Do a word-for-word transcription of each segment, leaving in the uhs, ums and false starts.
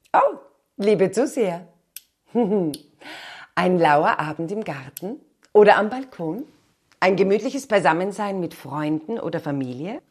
Oh, liebe Zuseher, ein lauer Abend im Garten oder am Balkon, ein gemütliches Beisammensein mit Freunden oder Familie.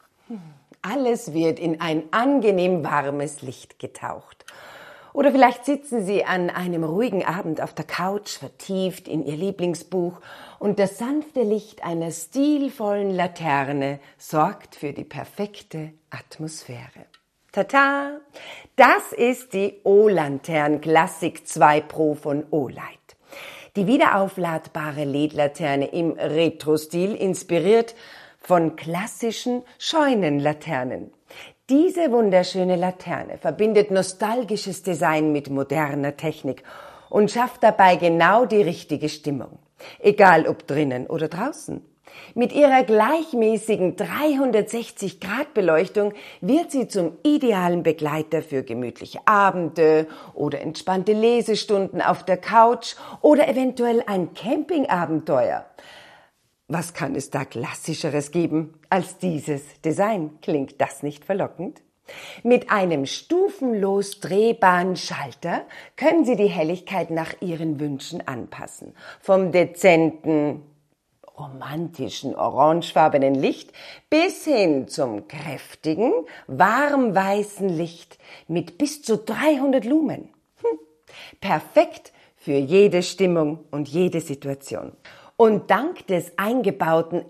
Alles wird in ein angenehm warmes Licht getaucht. Oder vielleicht sitzen Sie an einem ruhigen Abend auf der Couch, vertieft in Ihr Lieblingsbuch, und das sanfte Licht einer stilvollen Laterne sorgt für die perfekte Atmosphäre. Tata! Das ist die O-Lantern Classic zwei Pro von Olight. Die wiederaufladbare L E D-Laterne im Retro-Stil, inspiriert von klassischen Scheunenlaternen. Diese wunderschöne Laterne verbindet nostalgisches Design mit moderner Technik und schafft dabei genau die richtige Stimmung, egal ob drinnen oder draußen. Mit ihrer gleichmäßigen dreihundertsechzig Grad Beleuchtung wird sie zum idealen Begleiter für gemütliche Abende oder entspannte Lesestunden auf der Couch oder eventuell ein Campingabenteuer. Was kann es da Klassischeres geben als dieses Design? Klingt das nicht verlockend? Mit einem stufenlos drehbaren Schalter können Sie die Helligkeit nach Ihren Wünschen anpassen. Vom dezenten, romantischen, orangefarbenen Licht bis hin zum kräftigen, warmweißen Licht mit bis zu dreihundert Lumen. Hm. Perfekt für jede Stimmung und jede Situation. Und dank des eingebauten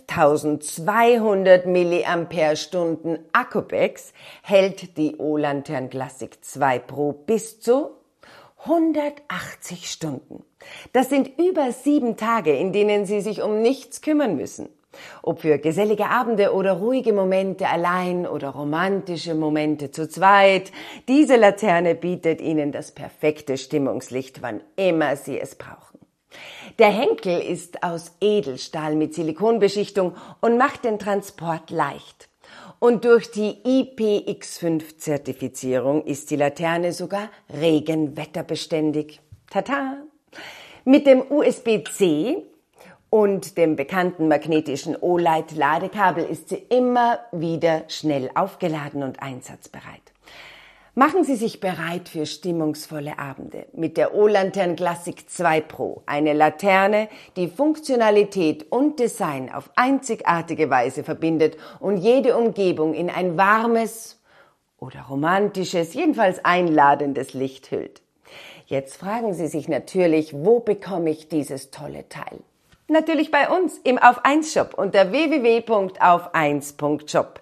elftausendzweihundert Milliampere-Stunden Akkupacks hält die O-Lantern Classic zwei Pro bis zu hundertachtzig Stunden. Das sind über sieben Tage, in denen Sie sich um nichts kümmern müssen. Ob für gesellige Abende oder ruhige Momente allein oder romantische Momente zu zweit, diese Laterne bietet Ihnen das perfekte Stimmungslicht, wann immer Sie es brauchen. Der Henkel ist aus Edelstahl mit Silikonbeschichtung und macht den Transport leicht. Und durch die I P X fünf Zertifizierung ist die Laterne sogar regenwetterbeständig. Tata! Mit dem U S B C und dem bekannten magnetischen Olight-Ladekabel ist sie immer wieder schnell aufgeladen und einsatzbereit. Machen Sie sich bereit für stimmungsvolle Abende mit der O-Lantern Classic zwei Pro. Eine Laterne, die Funktionalität und Design auf einzigartige Weise verbindet und jede Umgebung in ein warmes oder romantisches, jedenfalls einladendes Licht hüllt. Jetzt fragen Sie sich natürlich, wo bekomme ich dieses tolle Teil? Natürlich bei uns im Auf eins Shop unter w w w punkt auf eins punkt shop.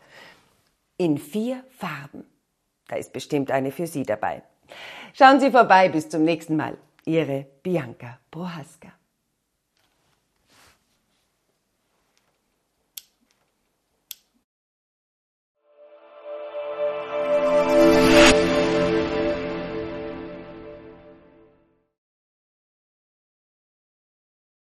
In vier Farben. Da ist bestimmt eine für Sie dabei. Schauen Sie vorbei, bis zum nächsten Mal. Ihre Bianca Prohaska.